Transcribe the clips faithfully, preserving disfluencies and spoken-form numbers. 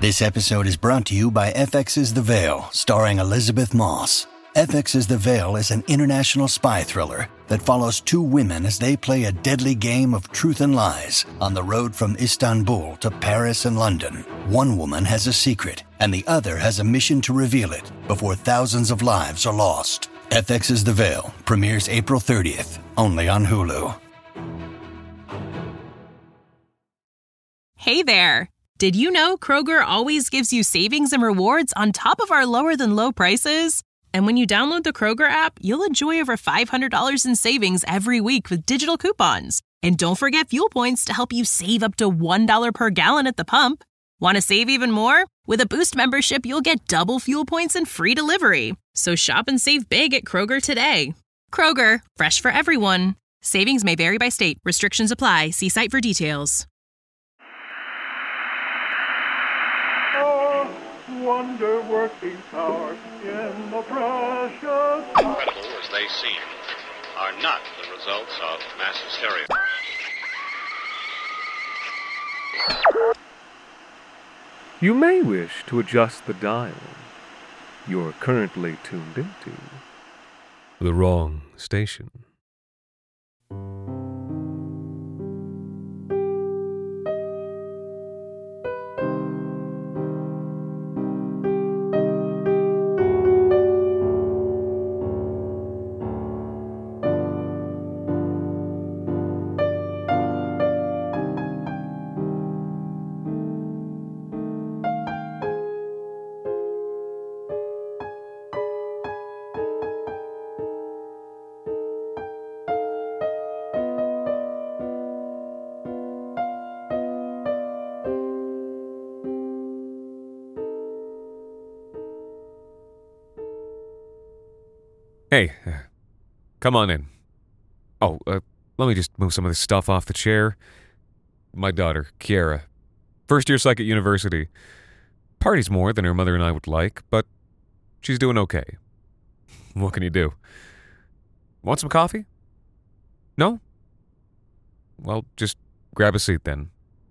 This episode is brought to you by F X's The Veil, starring Elizabeth Moss. F X's The Veil is an international spy thriller that follows two women as they play a deadly game of truth and lies on the road from Istanbul to Paris and London. One woman has a secret, and the other has a mission to reveal it before thousands of lives are lost. F X's The Veil premieres April thirtieth, only on Hulu. Hey there! Did you know Kroger always gives you savings and rewards on top of our lower-than-low prices? And when you download the Kroger app, you'll enjoy over five hundred dollars in savings every week with digital coupons. And don't forget fuel points to help you save up to one dollar per gallon at the pump. Want to save even more? With a Boost membership, you'll get double fuel points and free delivery. So shop and save big at Kroger today. Kroger, fresh for everyone. Savings may vary by state. Restrictions apply. See site for details. Wonder-working power in the precious... Incredible as they seem, are not the results of mass hysteria. You may wish to adjust the dial. You're currently tuned into the wrong station. Hey, uh, come on in. Oh, uh, let me just move some of this stuff off the chair. My daughter, Kiara. First year psych at university. Parties more than her mother and I would like, but she's doing okay. What can you do? Want some coffee? No? Well, just grab a seat then.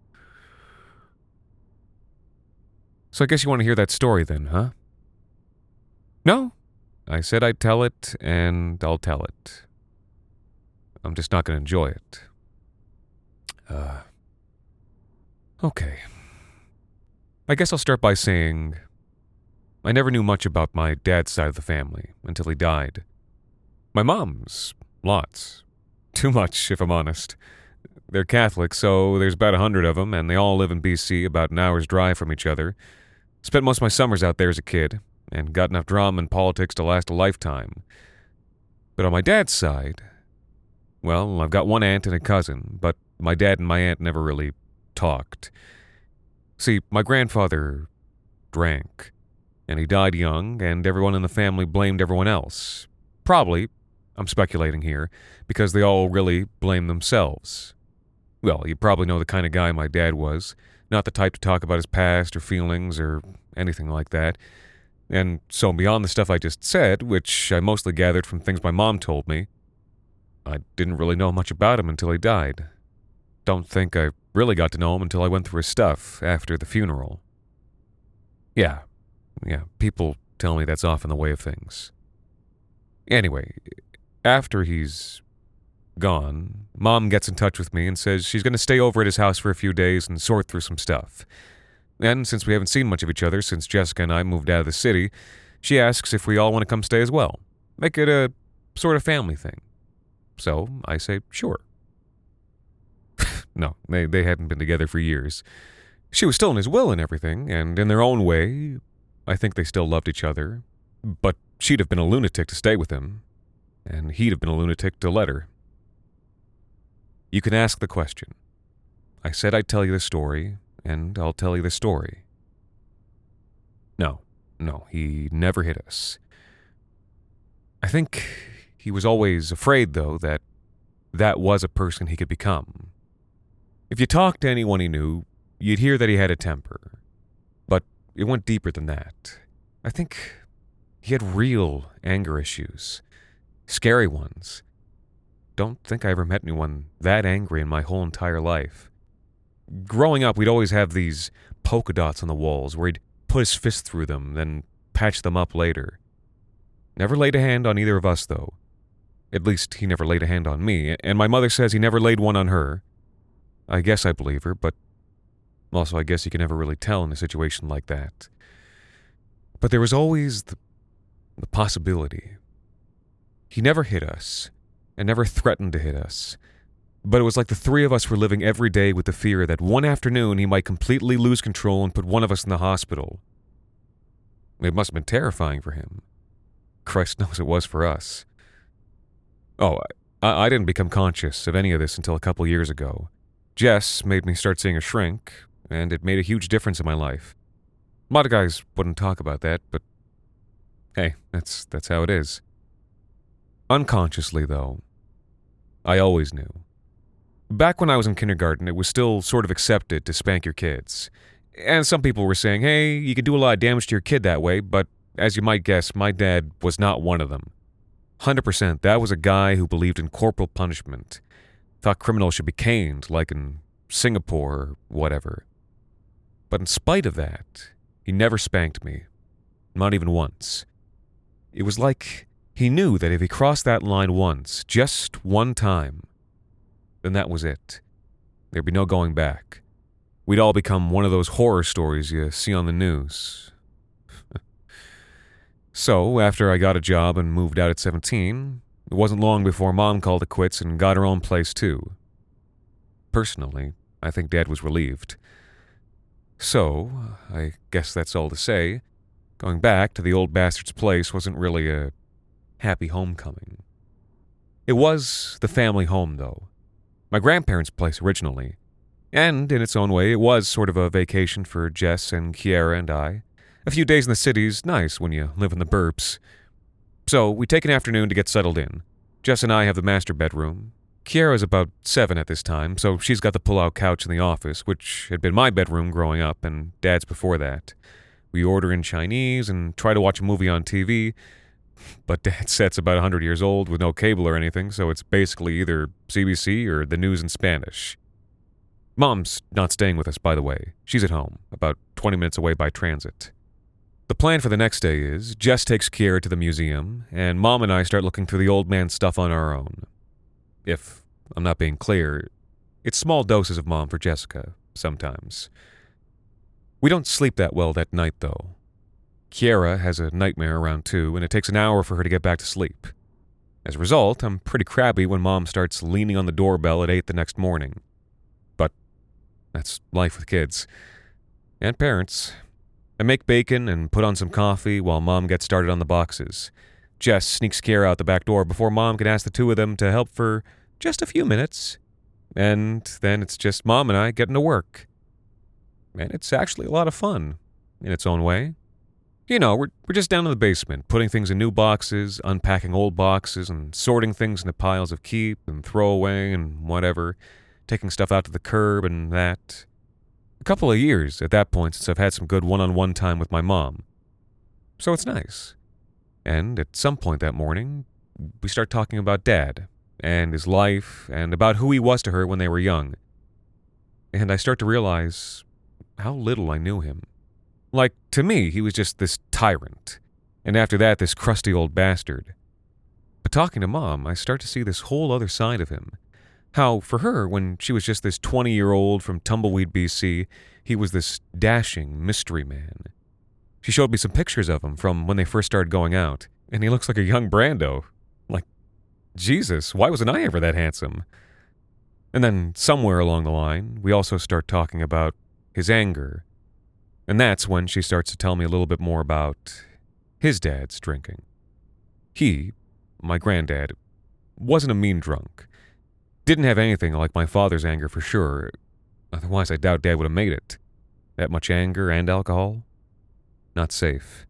So I guess you want to hear that story then, huh? No? I said I'd tell it, and I'll tell it. I'm just not going to enjoy it. Uh, okay. I guess I'll start by saying I never knew much about my dad's side of the family until he died. My mom's, lots. Too much, if I'm honest. They're Catholic, so there's about a hundred of them, and they all live in B C, about an hour's drive from each other. Spent most of my summers out there as a kid, and got enough drama and politics to last a lifetime. But on my dad's side, well, I've got one aunt and a cousin, but my dad and my aunt never really talked. See, my grandfather drank, and he died young, and everyone in the family blamed everyone else. Probably, I'm speculating here, because they all really blamed themselves. Well, you probably know the kind of guy my dad was, not the type to talk about his past or feelings or anything like that. And so beyond the stuff I just said, which I mostly gathered from things my mom told me, I didn't really know much about him until he died. Don't think I really got to know him until I went through his stuff after the funeral. Yeah, yeah, people tell me that's often the way of things. Anyway, after he's gone, Mom gets in touch with me and says she's going to stay over at his house for a few days and sort through some stuff. And since we haven't seen much of each other since Jessica and I moved out of the city, she asks if we all want to come stay as well. Make it a sort of family thing. So I say, sure. No, they, they hadn't been together for years. She was still in his will and everything, and in their own way, I think they still loved each other. But she'd have been a lunatic to stay with him, and he'd have been a lunatic to let her. You can ask the question. I said I'd tell you the story, and I'll tell you the story. No, no, he never hit us. I think he was always afraid, though, that that was a person he could become. If you talked to anyone he knew, you'd hear that he had a temper. But it went deeper than that. I think he had real anger issues. Scary ones. Don't think I ever met anyone that angry in my whole entire life. growing up, we'd always have these polka dots on the walls where he'd put his fist through them, then patch them up later. Never laid a hand on either of us, though. At least, he never laid a hand on me, and my mother says he never laid one on her. I guess I believe her, but also I guess you can never really tell in a situation like that. But there was always the, the possibility. He never hit us, and never threatened to hit us. But it was like the three of us were living every day with the fear that one afternoon he might completely lose control and put one of us in the hospital. It must have been terrifying for him. Christ knows it was for us. Oh, I, I didn't become conscious of any of this until a couple years ago. Jess made me start seeing a shrink, and it made a huge difference in my life. A lot of guys wouldn't talk about that, but hey, that's that's how it is. Unconsciously, though, I always knew. Back when I was in kindergarten, it was still sort of accepted to spank your kids. And some people were saying, hey, you can do a lot of damage to your kid that way, but as you might guess, my dad was not one of them. one hundred percent, that was a guy who believed in corporal punishment. Thought criminals should be caned, like in Singapore or whatever. But in spite of that, he never spanked me. Not even once. It was like he knew that if he crossed that line once, just one time, then that was it. There'd be no going back. We'd all become one of those horror stories you see on the news. So, after I got a job and moved out at seventeen, it wasn't long before Mom called it quits and got her own place too. Personally, I think Dad was relieved. So, I guess that's all to say, going back to the old bastard's place wasn't really a happy homecoming. It was the family home, though. My grandparents' place originally. And, in its own way, it was sort of a vacation for Jess and Kiara and I. A few days in the city's nice when you live in the burbs. So, we take an afternoon to get settled in. Jess and I have the master bedroom. Kiara's about seven at this time, so she's got the pull-out couch in the office, which had been my bedroom growing up, and Dad's before that. We order in Chinese and try to watch a movie on T V, but Dad's set's about one hundred years old with no cable or anything, so it's basically either C B C or the news in Spanish. Mom's not staying with us, by the way. She's at home, about twenty minutes away by transit. The plan for the next day is Jess takes Kiara to the museum, and Mom and I start looking through the old man's stuff on our own. If I'm not being clear, it's small doses of Mom for Jessica, sometimes. We don't sleep that well that night, though. Kiara has a nightmare around two, and it takes an hour for her to get back to sleep. As a result, I'm pretty crabby when Mom starts leaning on the doorbell at eight the next morning. But that's life with kids. And parents. I make bacon and put on some coffee while Mom gets started on the boxes. Jess sneaks Kiara out the back door before Mom can ask the two of them to help for just a few minutes. And then it's just Mom and I getting to work. And it's actually a lot of fun, in its own way. You know, we're, we're just down in the basement, putting things in new boxes, unpacking old boxes, and sorting things into piles of keep and throw away and whatever, taking stuff out to the curb and that. A couple of years at that point since I've had some good one-on-one time with my mom. So it's nice. And at some point that morning, we start talking about Dad and his life and about who he was to her when they were young. And I start to realize how little I knew him. Like, to me, he was just this tyrant. And after that, this crusty old bastard. But talking to Mom, I start to see this whole other side of him. How, for her, when she was just this twenty-year-old from Tumbleweed, B C, he was this dashing mystery man. She showed me some pictures of him from when they first started going out, and he looks like a young Brando. Like, Jesus, why wasn't I ever that handsome? And then, somewhere along the line, we also start talking about his anger. And that's when she starts to tell me a little bit more about his dad's drinking. He, my granddad, wasn't a mean drunk. Didn't have anything like my father's anger for sure. Otherwise, I doubt Dad would have made it. That much anger and alcohol? Not safe.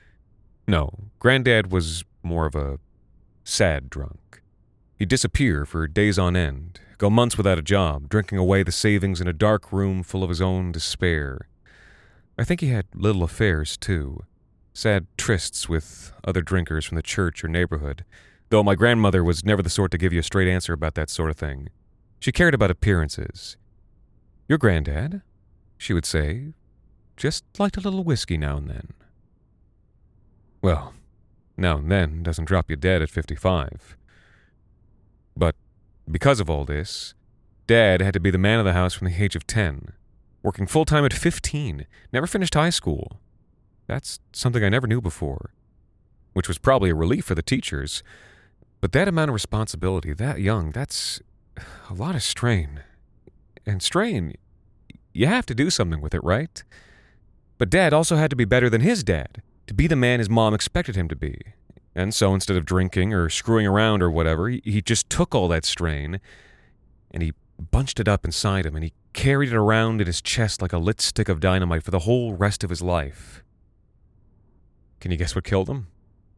No, Granddad was more of a sad drunk. He'd disappear for days on end, go months without a job, drinking away the savings in a dark room full of his own despair. I think he had little affairs, too. Sad trysts with other drinkers from the church or neighborhood. Though my grandmother was never the sort to give you a straight answer about that sort of thing. She cared about appearances. Your granddad, she would say, just liked a little whiskey now and then. Well, now and then doesn't drop you dead at fifty-five. But because of all this, Dad had to be the man of the house from the age of ten, working full-time at fifteen, never finished high school. That's something I never knew before, which was probably a relief for the teachers. But that amount of responsibility, that young, that's a lot of strain. And strain, you have to do something with it, right? But Dad also had to be better than his dad, to be the man his mom expected him to be. And so instead of drinking or screwing around or whatever, he, he just took all that strain and he bunched it up inside him and he carried it around in his chest like a lit stick of dynamite for the whole rest of his life. Can you guess what killed him?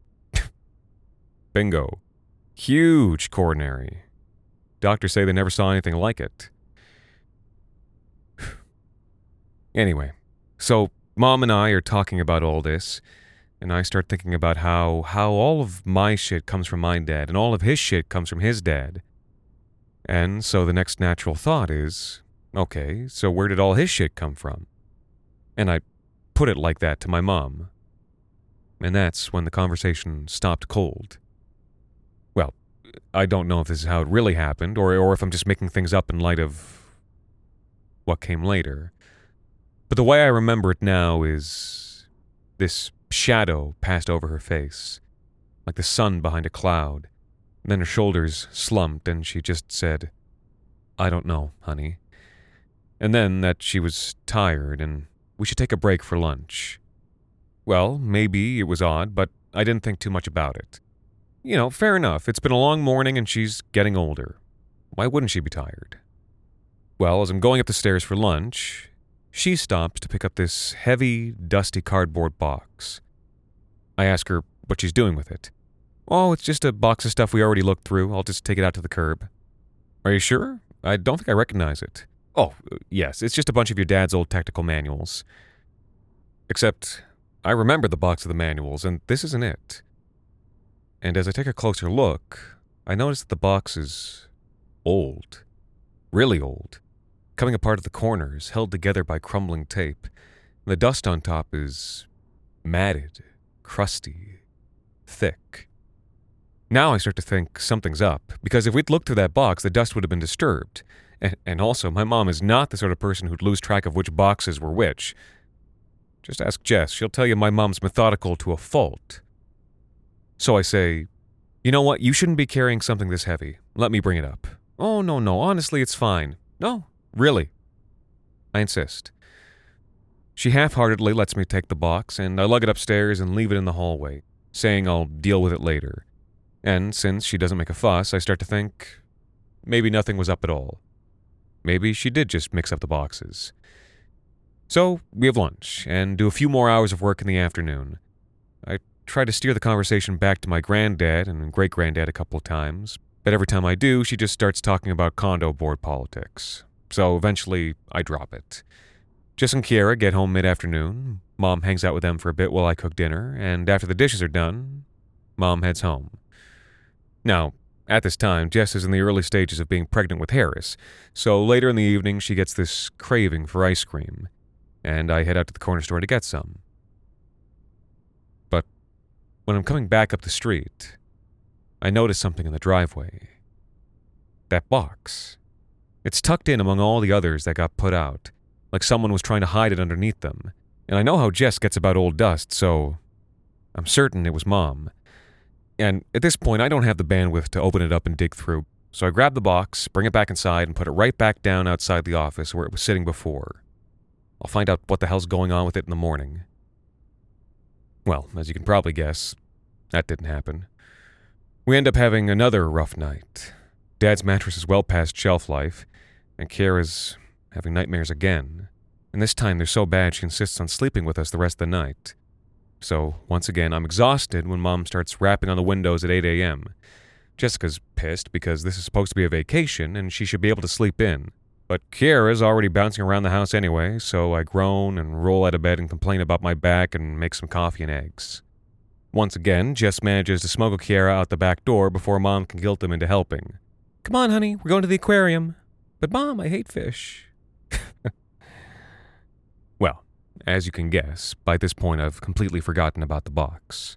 Bingo. Huge coronary. Doctors say they never saw anything like it. Anyway, so Mom and I are talking about all this, and I start thinking about how, how all of my shit comes from my dad, and all of his shit comes from his dad. And so the next natural thought is, okay, so where did all his shit come from? And I put it like that to my mom. And that's when the conversation stopped cold. Well, I don't know if this is how it really happened, or, or if I'm just making things up in light of what came later. But the way I remember it now is this shadow passed over her face, like the sun behind a cloud. And then her shoulders slumped and she just said, I don't know, honey. And then that she was tired and we should take a break for lunch. Well, maybe it was odd, but I didn't think too much about it. You know, fair enough. It's been a long morning and she's getting older. Why wouldn't she be tired? Well, as I'm going up the stairs for lunch, she stops to pick up this heavy, dusty cardboard box. I ask her what she's doing with it. Oh, it's just a box of stuff we already looked through. I'll just take it out to the curb. Are you sure? I don't think I recognize it. Oh, yes, it's just a bunch of your dad's old technical manuals. Except, I remember the box of the manuals, and this isn't it. And as I take a closer look, I notice that the box is old. Really old. Coming apart at the corners, held together by crumbling tape. The dust on top is matted, crusty, thick. Now I start to think something's up, because if we'd looked through that box, the dust would have been disturbed. And, and also, my mom is not the sort of person who'd lose track of which boxes were which. Just ask Jess, she'll tell you my mom's methodical to a fault. So I say, you know what, you shouldn't be carrying something this heavy. Let me bring it up. Oh, no, no, honestly, it's fine. No. Really? I insist. She half-heartedly lets me take the box, and I lug it upstairs and leave it in the hallway, saying I'll deal with it later. And since she doesn't make a fuss, I start to think maybe nothing was up at all. Maybe she did just mix up the boxes. So we have lunch, and do a few more hours of work in the afternoon. I try to steer the conversation back to my granddad and great-granddad a couple of times, but every time I do, she just starts talking about condo board politics. So eventually, I drop it. Jess and Kiera get home mid-afternoon. Mom hangs out with them for a bit while I cook dinner, and after the dishes are done, Mom heads home. Now, at this time, Jess is in the early stages of being pregnant with Harris, so later in the evening she gets this craving for ice cream, and I head out to the corner store to get some. But when I'm coming back up the street, I notice something in the driveway. That box. It's tucked in among all the others that got put out, like someone was trying to hide it underneath them. And I know how Jess gets about old dust, so I'm certain it was Mom. And at this point, I don't have the bandwidth to open it up and dig through, so I grab the box, bring it back inside, and put it right back down outside the office where it was sitting before. I'll find out what the hell's going on with it in the morning. Well, as you can probably guess, that didn't happen. We end up having another rough night. Dad's mattress is well past shelf life, and Kiera's having nightmares again. And this time they're so bad she insists on sleeping with us the rest of the night. So, once again, I'm exhausted when Mom starts rapping on the windows at eight a.m. Jessica's pissed because this is supposed to be a vacation and she should be able to sleep in. But Kiera's already bouncing around the house anyway, so I groan and roll out of bed and complain about my back and make some coffee and eggs. Once again, Jess manages to smuggle Kiera out the back door before Mom can guilt them into helping. Come on, honey, we're going to the aquarium. But Mom, I hate fish. as you can guess, by this point I've completely forgotten about the box.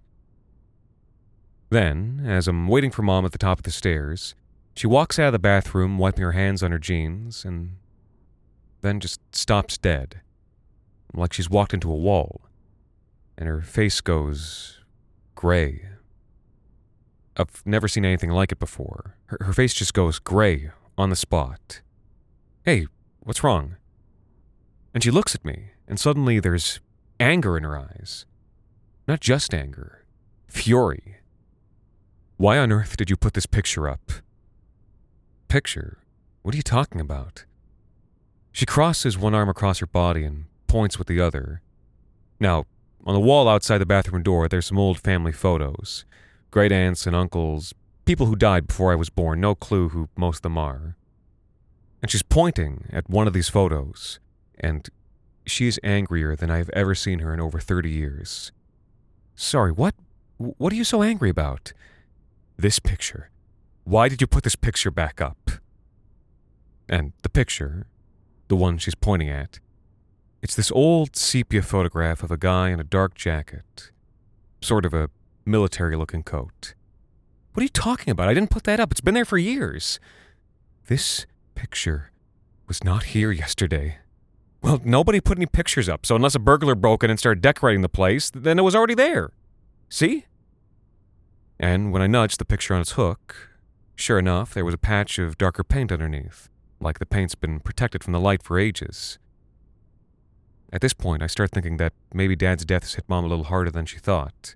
Then, as I'm waiting for Mom at the top of the stairs, she walks out of the bathroom, wiping her hands on her jeans, and then just stops dead, like she's walked into a wall, and her face goes gray. I've never seen anything like it before. Her, her face just goes gray on the spot. "Hey, what's wrong?" And she looks at me, and suddenly there's anger in her eyes. Not just anger, fury. "Why on earth did you put this picture up?" "Picture? What are you talking about?" She crosses one arm across her body and points with the other. Now, on the wall outside the bathroom door, there's some old family photos. Great aunts and uncles, people who died before I was born, no clue who most of them are. And she's pointing at one of these photos, and she's angrier than I've ever seen her in over thirty years. "Sorry, what? What are you so angry about?" "This picture. Why did you put this picture back up?" And the picture, the one she's pointing at, it's this old sepia photograph of a guy in a dark jacket, sort of a military-looking coat. "What are you talking about? I didn't put that up. It's been there for years." "This picture was not here yesterday." "Well, nobody put any pictures up, so unless a burglar broke in and started decorating the place, then it was already there. See?" And when I nudged the picture on its hook, sure enough, there was a patch of darker paint underneath, like the paint's been protected from the light for ages. At this point, I start thinking that maybe Dad's death has hit Mom a little harder than she thought.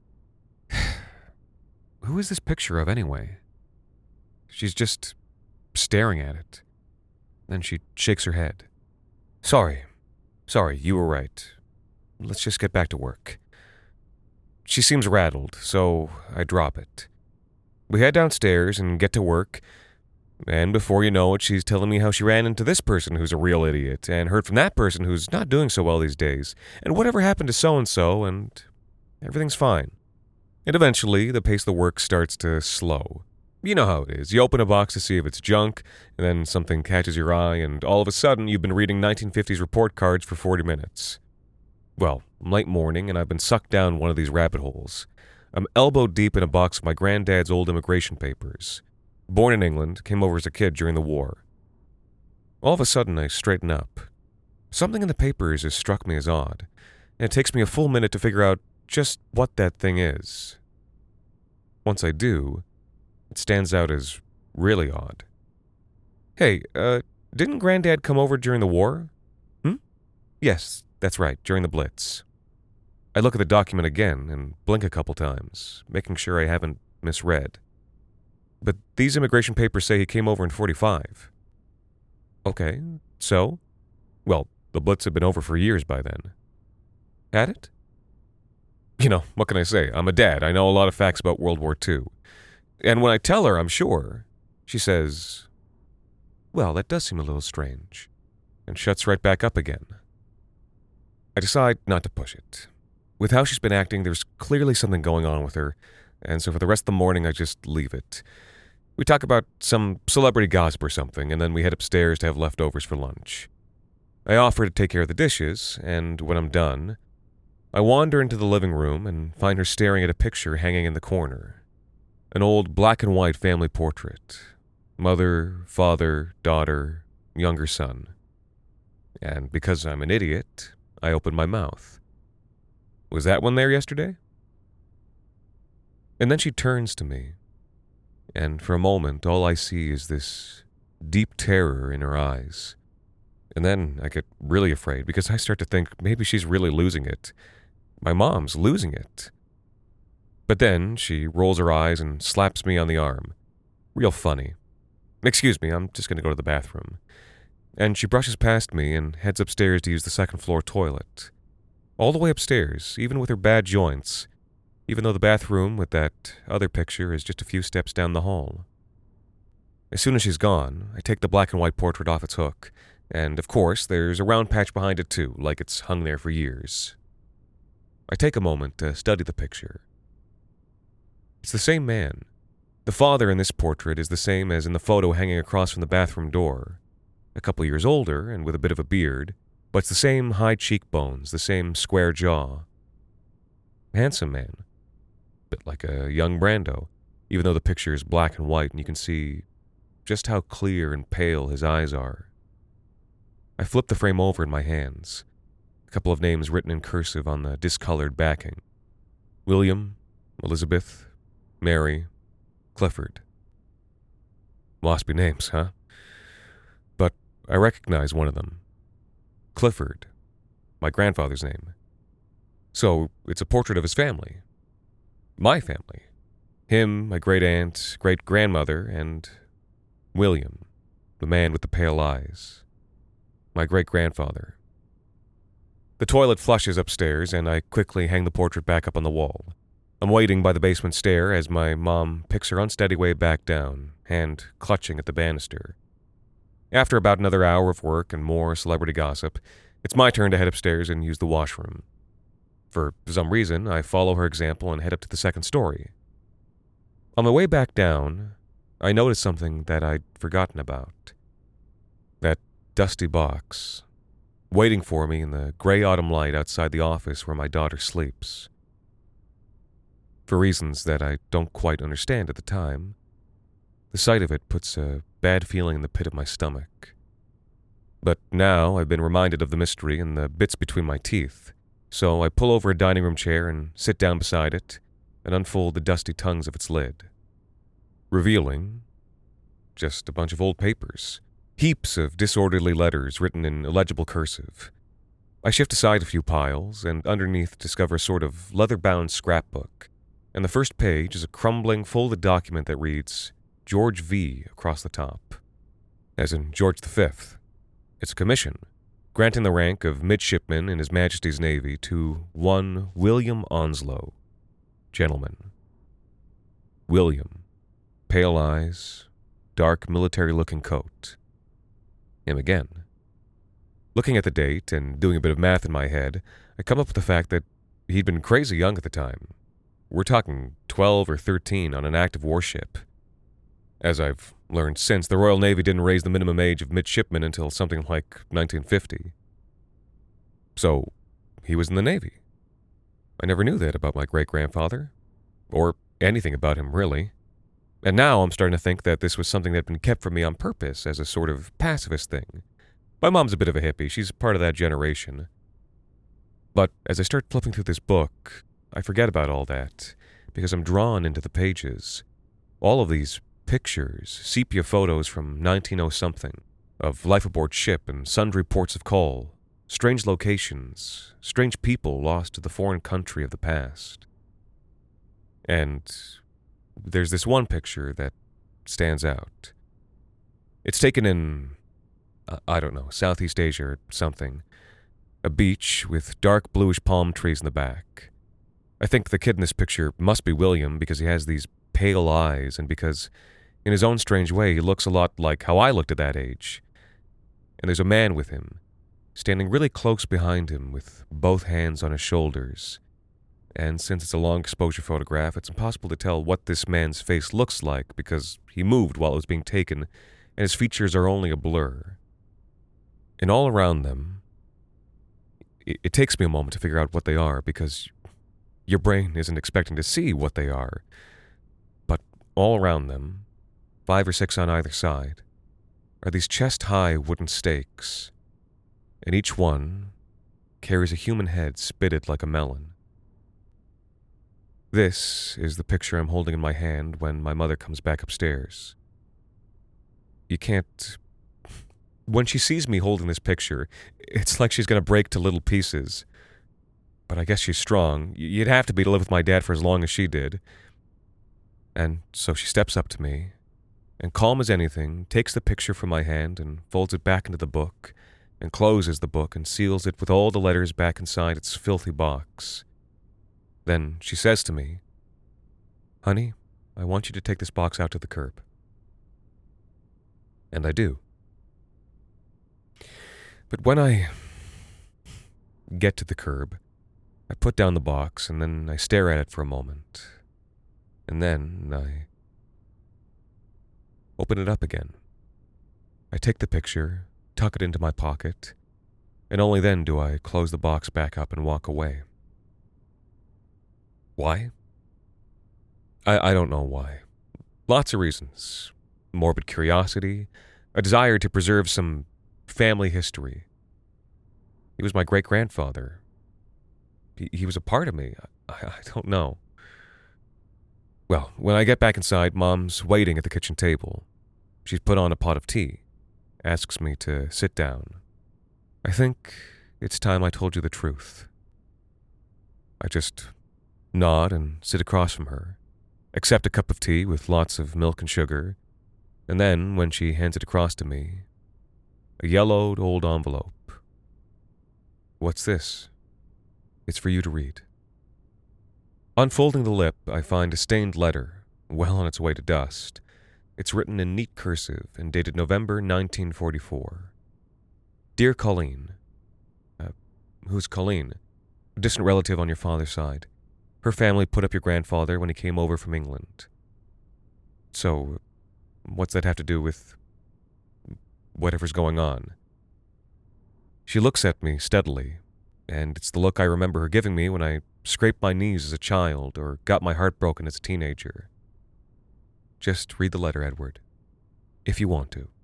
Who is this picture of, anyway? She's just staring at it. Then she shakes her head. Sorry. Sorry, you were right. Let's just get back to work." She seems rattled, so I drop it. We head downstairs and get to work, and before you know it, she's telling me how she ran into this person who's a real idiot, and heard from that person who's not doing so well these days, and whatever happened to so-and-so, and everything's fine. And eventually, the pace of the work starts to slow. You know how it is. You open a box to see if it's junk, and then something catches your eye, and all of a sudden, you've been reading nineteen fifties report cards for forty minutes. Well, late morning, and I've been sucked down one of these rabbit holes. I'm elbow deep in a box of my granddad's old immigration papers. Born in England, came over as a kid during the war. All of a sudden, I straighten up. Something in the papers has struck me as odd, and it takes me a full minute to figure out just what that thing is. Once I do, it stands out as really odd. "Hey, uh, didn't Granddad come over during the war?" "Hmm? Yes, that's right, during the Blitz." I look at the document again and blink a couple times, making sure I haven't misread. But these immigration papers say he came over in forty-five. Okay, so? Well, the Blitz had been over for years by then. Had it? You know, what can I say? I'm a dad. I know a lot of facts about World War Two. And when I tell her I'm sure, she says, "Well, that does seem a little strange," and shuts right back up again. I decide not to push it. With how she's been acting, there's clearly something going on with her, and so for the rest of the morning, I just leave it. We talk about some celebrity gossip or something, and then we head upstairs to have leftovers for lunch. I offer to take care of the dishes, and when I'm done, I wander into the living room and find her staring at a picture hanging in the corner. An old black and white family portrait. Mother, father, daughter, younger son. And because I'm an idiot, I open my mouth. "Was that one there yesterday?" And then she turns to me, and for a moment all I see is this deep terror in her eyes. And then I get really afraid because I start to think maybe she's really losing it. My mom's losing it. But then she rolls her eyes and slaps me on the arm. Real funny. "Excuse me, I'm just going to go to the bathroom." And she brushes past me and heads upstairs to use the second floor toilet. All the way upstairs, even with her bad joints, even though the bathroom with that other picture is just a few steps down the hall. As soon as she's gone, I take the black and white portrait off its hook, and of course there's a round patch behind it too, like it's hung there for years. I take a moment to study the picture. It's the same man. The father in this portrait is the same as in the photo hanging across from the bathroom door. A couple years older and with a bit of a beard, but it's the same high cheekbones, the same square jaw. A handsome man, a bit like a young Brando, even though the picture is black and white and you can see just how clear and pale his eyes are. I flip the frame over in my hands, a couple of names written in cursive on the discolored backing. William, Elizabeth, Mary, Clifford. Waspy names, huh? But I recognize one of them. Clifford, my grandfather's name. So it's a portrait of his family. My family. Him, my great-aunt, great-grandmother, and William, the man with the pale eyes. My great-grandfather. The toilet flushes upstairs, and I quickly hang the portrait back up on the wall. I'm waiting by the basement stair as my mom picks her unsteady way back down, hand clutching at the banister. After about another hour of work and more celebrity gossip, it's my turn to head upstairs and use the washroom. For some reason, I follow her example and head up to the second story. On my way back down, I notice something that I'd forgotten about. That dusty box, waiting for me in the gray autumn light outside the office where my daughter sleeps. For reasons that I don't quite understand at the time, the sight of it puts a bad feeling in the pit of my stomach. But now I've been reminded of the mystery and the bits between my teeth, so I pull over a dining room chair and sit down beside it and unfold the dusty tongues of its lid, revealing just a bunch of old papers, heaps of disorderly letters written in illegible cursive. I shift aside a few piles and underneath discover a sort of leather-bound scrapbook, and the first page is a crumbling, folded document that reads George V. across the top, as in George the Fifth. It's a commission, granting the rank of midshipman in His Majesty's Navy to one William Onslow, gentleman. William, pale eyes, dark military-looking coat. Him again. Looking at the date and doing a bit of math in my head, I come up with the fact that he'd been crazy young at the time. We're talking twelve or thirteen on an active warship. As I've learned since, the Royal Navy didn't raise the minimum age of midshipmen until something like nineteen fifty. So, he was in the Navy. I never knew that about my great-grandfather. Or anything about him, really. And now I'm starting to think that this was something that had been kept from me on purpose as a sort of pacifist thing. My mom's a bit of a hippie. She's part of that generation. But as I start flipping through this book, I forget about all that, because I'm drawn into the pages. All of these pictures, sepia photos from nineteen oh something, of life aboard ship and sundry ports of call, strange locations, strange people lost to the foreign country of the past. And there's this one picture that stands out. It's taken in, uh, I don't know, Southeast Asia or something. A beach with dark bluish palm trees in the back. I think the kid in this picture must be William because he has these pale eyes and because, in his own strange way, he looks a lot like how I looked at that age. And there's a man with him, standing really close behind him with both hands on his shoulders. And since it's a long exposure photograph, it's impossible to tell what this man's face looks like because he moved while it was being taken, and his features are only a blur. And all around them, it, it takes me a moment to figure out what they are because your brain isn't expecting to see what they are. But all around them, five or six on either side, are these chest-high wooden stakes, and each one carries a human head spitted like a melon. This is the picture I'm holding in my hand when my mother comes back upstairs. You can't... When she sees me holding this picture, it's like she's going to break to little pieces. But I guess she's strong. You'd have to be to live with my dad for as long as she did. And so she steps up to me, and calm as anything, takes the picture from my hand and folds it back into the book, and closes the book and seals it with all the letters back inside its filthy box. Then she says to me, "Honey, I want you to take this box out to the curb." And I do. But when I get to the curb, I put down the box and then I stare at it for a moment. And then I open it up again. I take the picture, tuck it into my pocket, and only then do I close the box back up and walk away. Why? I, I don't know why. Lots of reasons. Morbid curiosity, a desire to preserve some family history. He was my great-grandfather. He, he was a part of me. I, I don't know. Well, when I get back inside, Mom's waiting at the kitchen table. She's put on a pot of tea, asks me to sit down. I think it's time I told you the truth. I just nod and sit across from her, accept a cup of tea with lots of milk and sugar, and then, when she hands it across to me, a yellowed old envelope. What's this? It's for you to read. Unfolding the lip, I find a stained letter, well on its way to dust. It's written in neat cursive and dated November nineteen forty-four. Dear Colleen. Uh, who's Colleen? A distant relative on your father's side. Her family put up your grandfather when he came over from England. So, what's that have to do with whatever's going on? She looks at me steadily, and it's the look I remember her giving me when I scraped my knees as a child or got my heart broken as a teenager. Just read the letter, Edward, if you want to.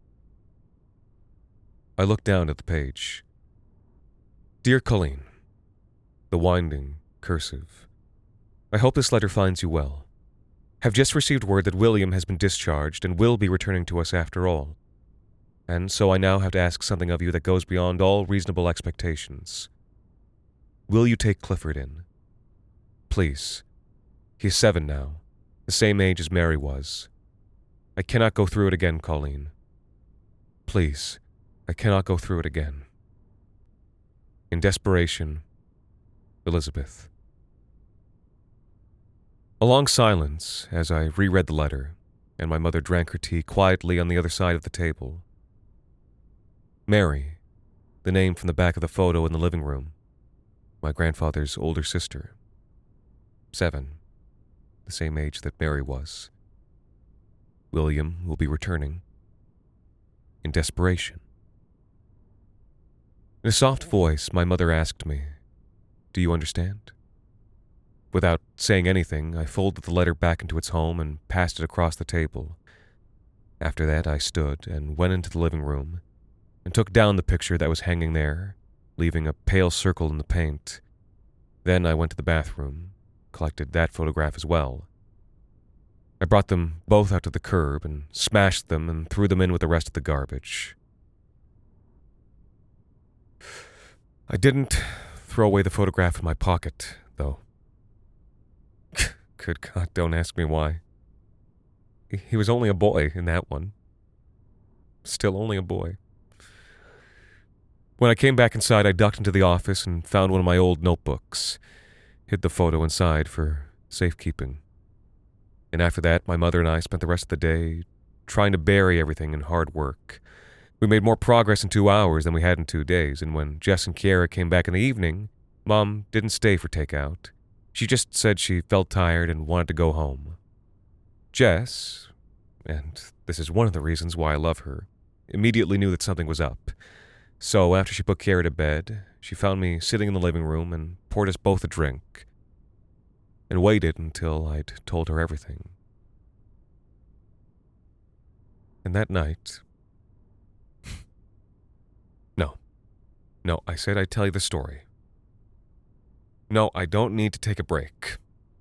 I look down at the page. Dear Colleen, the winding cursive. I hope this letter finds you well. Have just received word that William has been discharged and will be returning to us after all. And so I now have to ask something of you that goes beyond all reasonable expectations. Will you take Clifford in? Please. He is seven now, the same age as Mary was. I cannot go through it again, Colleen. Please, I cannot go through it again. In desperation, Elizabeth. A long silence as I reread the letter, and my mother drank her tea quietly on the other side of the table. Mary, the name from the back of the photo in the living room, my grandfather's older sister. Seven, the same age that Mary was. William will be returning. In desperation. In a soft voice, my mother asked me, Do you understand? Without saying anything, I folded the letter back into its home and passed it across the table. After that, I stood and went into the living room and took down the picture that was hanging there, leaving a pale circle in the paint. Then I went to the bathroom, collected that photograph as well. I brought them both out to the curb and smashed them and threw them in with the rest of the garbage. I didn't throw away the photograph in my pocket, though. Good God, don't ask me why. He was only a boy in that one. Still only a boy. When I came back inside, I ducked into the office and found one of my old notebooks, hid the photo inside for safekeeping. And after that, my mother and I spent the rest of the day trying to bury everything in hard work. We made more progress in two hours than we had in two days, and when Jess and Kiara came back in the evening, Mom didn't stay for takeout. She just said she felt tired and wanted to go home. Jess, and this is one of the reasons why I love her, immediately knew that something was up. So after she put Kiara to bed, she found me sitting in the living room and poured us both a drink, and waited until I'd told her everything. And that night... no. No, I said I'd tell you the story. No, I don't need to take a break.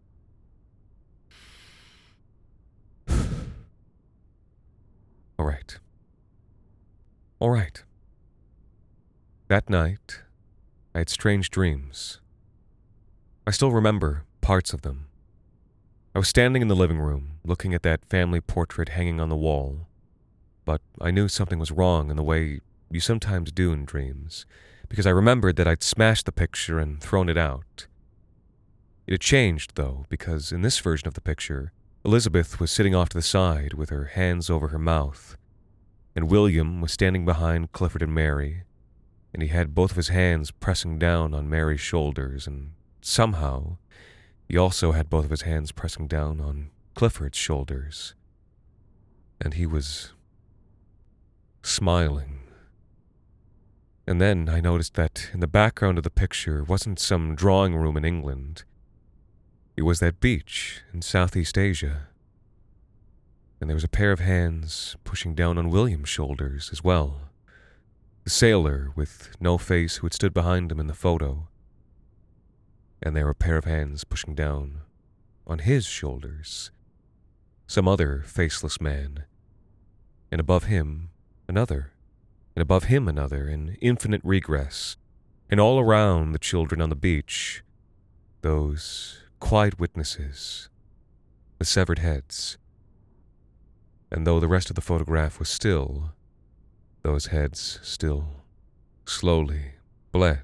All right. All right. That night, I had strange dreams. I still remember parts of them. I was standing in the living room, looking at that family portrait hanging on the wall, but I knew something was wrong in the way you sometimes do in dreams, because I remembered that I'd smashed the picture and thrown it out. It had changed, though, because in this version of the picture, Elizabeth was sitting off to the side with her hands over her mouth, and William was standing behind Clifford and Mary, and he had both of his hands pressing down on Mary's shoulders, and somehow he also had both of his hands pressing down on Clifford's shoulders. And he was smiling. And then I noticed that in the background of the picture wasn't some drawing room in England. It was that beach in Southeast Asia. And there was a pair of hands pushing down on William's shoulders as well. The sailor with no face who had stood behind him in the photo. And there were a pair of hands pushing down on his shoulders. Some other faceless man. And above him, another. And above him another, in infinite regress. And all around the children on the beach, those quiet witnesses, the severed heads. And though the rest of the photograph was still, those heads still slowly bled.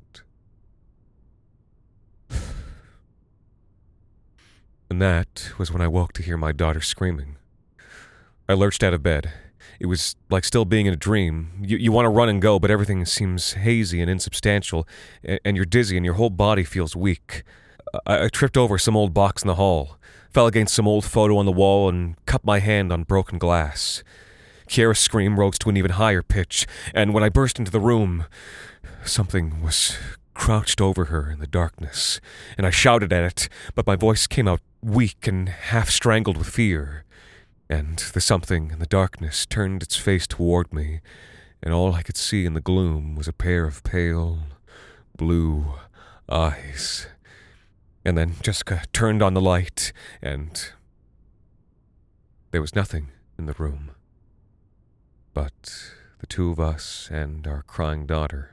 And that was when I woke to hear my daughter screaming. I lurched out of bed. It was like still being in a dream. You, you want to run and go, but everything seems hazy and insubstantial, and, and you're dizzy and your whole body feels weak. I, I tripped over some old box in the hall, fell against some old photo on the wall, and cut my hand on broken glass. Kiara's scream rose to an even higher pitch, and when I burst into the room, something was crouched over her in the darkness, and I shouted at it, but my voice came out weak and half-strangled with fear. And the something in the darkness turned its face toward me, and all I could see in the gloom was a pair of pale, blue eyes. And then Jessica turned on the light, and there was nothing in the room but the two of us and our crying daughter.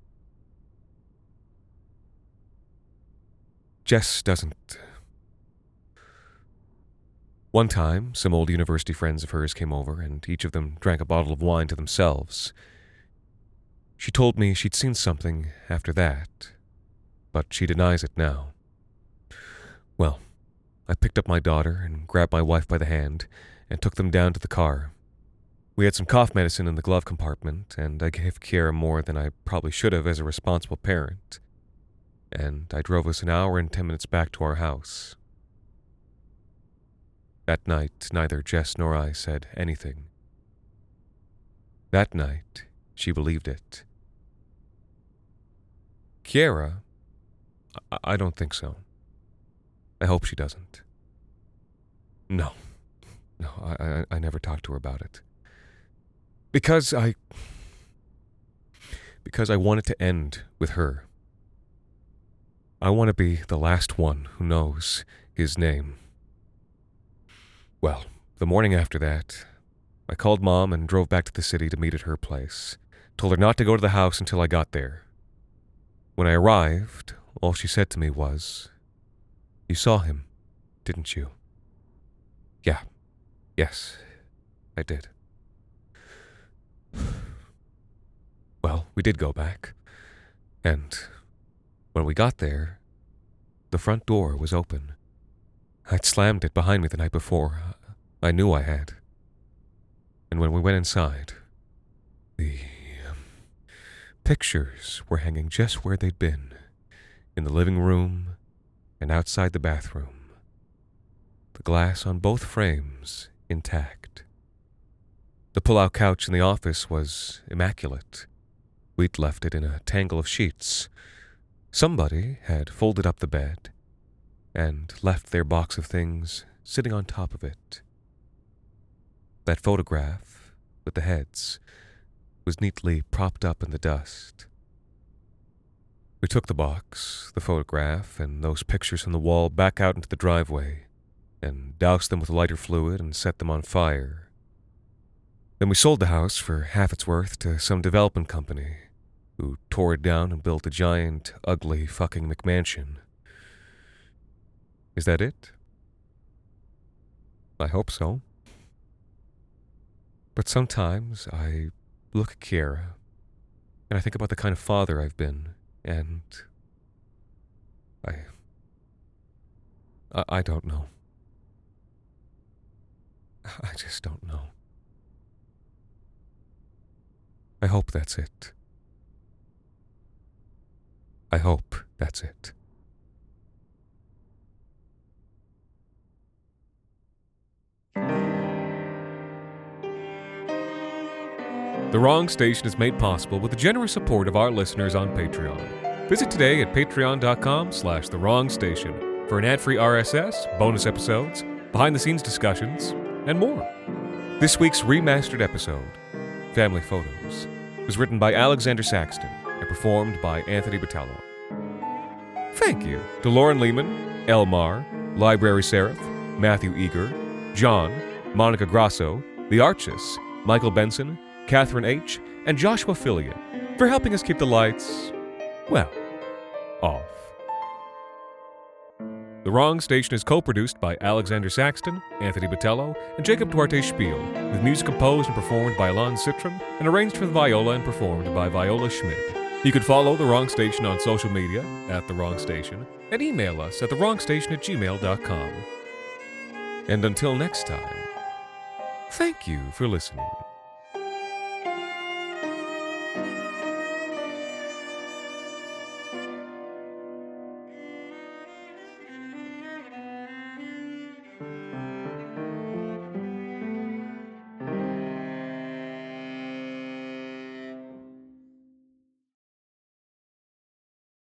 Jess doesn't... One time, some old university friends of hers came over, and each of them drank a bottle of wine to themselves. She told me she'd seen something after that, but she denies it now. Well, I picked up my daughter and grabbed my wife by the hand and took them down to the car. We had some cough medicine in the glove compartment, and I gave Kiara more than I probably should have as a responsible parent. And I drove us an hour and ten minutes back to our house. That night, neither Jess nor I said anything. That night, she believed it. Kiara, I, I don't think so. I hope she doesn't. No. No, I, I, I never talked to her about it. Because I... Because I want it to end with her. I want to be the last one who knows his name. Well, the morning after that, I called Mom and drove back to the city to meet at her place. Told her not to go to the house until I got there. When I arrived, all she said to me was, "You saw him, didn't you?" Yeah, yes, I did. Well, we did go back, and when we got there, the front door was open. I'd slammed it behind me the night before. I knew I had. And when we went inside, the um, pictures were hanging just where they'd been, in the living room and outside the bathroom. The glass on both frames intact. The pull-out couch in the office was immaculate. We'd left it in a tangle of sheets. Somebody had folded up the bed and left their box of things sitting on top of it. That photograph, with the heads, was neatly propped up in the dust. We took the box, the photograph, and those pictures from the wall back out into the driveway, and doused them with lighter fluid and set them on fire. Then we sold the house for half its worth to some development company, who tore it down and built a giant, ugly fucking McMansion. Is that it? I hope so. But sometimes I look at Kiara, and I think about the kind of father I've been, and I... I, I don't know. I just don't know. I hope that's it. I hope that's it. The Wrong Station is made possible with the generous support of our listeners on Patreon. Visit today at patreon.com slash The Wrong Station for an ad-free R S S, bonus episodes, behind-the-scenes discussions, and more. This week's remastered episode, Family Photos, was written by Alexander Saxton and performed by Anthony Botello. Thank you to Lauren Lehman, Elmar, Library Seraph, Matthew Eager, John, Monica Grasso, The Arches, Michael Benson, Catherine H., and Joshua Fillion for helping us keep the lights, well, off. The Wrong Station is co-produced by Alexander Saxton, Anthony Botello, and Jacob Duarte Spiel, with music composed and performed by Alon Citram and arranged for the viola and performed by Viola Schmidt. You can follow The Wrong Station on social media at The Wrong Station and email us at the wrong station at gmail dot com. And until next time, thank you for listening.